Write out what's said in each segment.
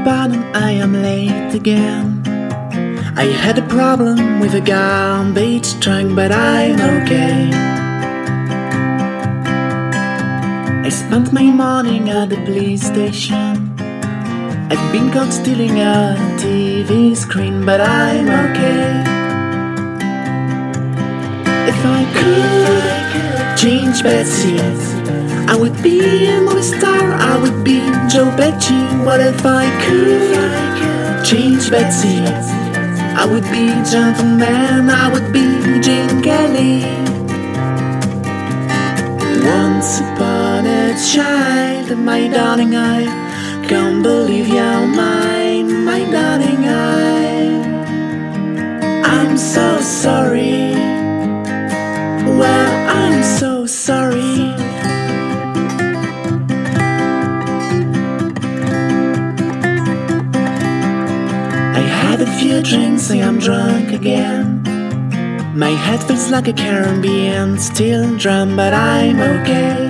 pardon, I am late again. I had a problem with a garbage truck, but I'm okay. I spent my morning at the police station. I've been caught stealing a TV screen, but I'm okay. If I could change bad seats, I would be a movie star, I would be Joe Pesci. What if I could change bad seats? I would be a gentleman, I would be Gene Kelly. Once upon a child, my darling, I can't believe you're mine, my darling, I'm so sorry. Well, I'm so sorry. I had a few drinks and I'm drunk again. My head feels like a Caribbean steel drum, but I'm okay.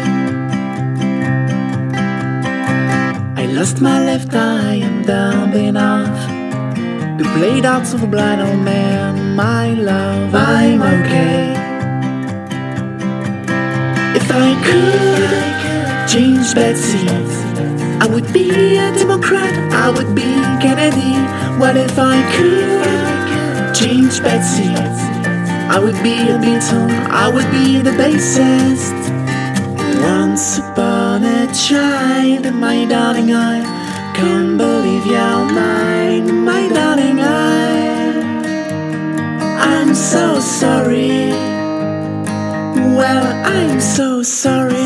I lost my left eye, I'm dumb enough to play darts with a blind old man, my love, I'm okay. If I could change bad seats, I would be a Democrat, I would be Kennedy. What if I could change bad seats? I would be a Beatle, I would be the bassist. Once upon a child, my darling, I can't believe you're mine, my darling, I'm so sorry. Well, I'm so sorry.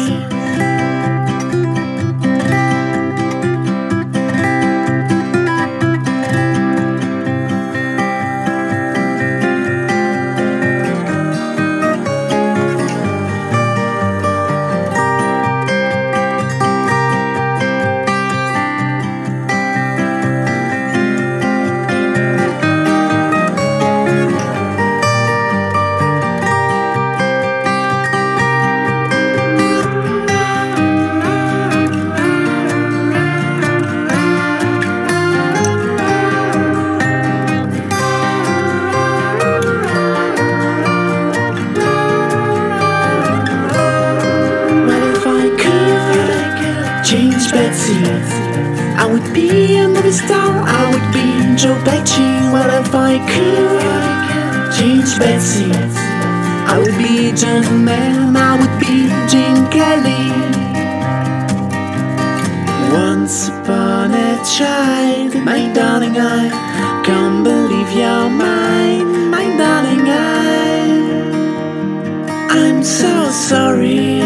Change bad seats, I would be a movie star, I would be Joe Pesci. Well, if I could change bad seats, I would be a gentleman, I would be Gene Kelly. Once upon a child, my darling, I can't believe you're mine, my darling, I'm so sorry.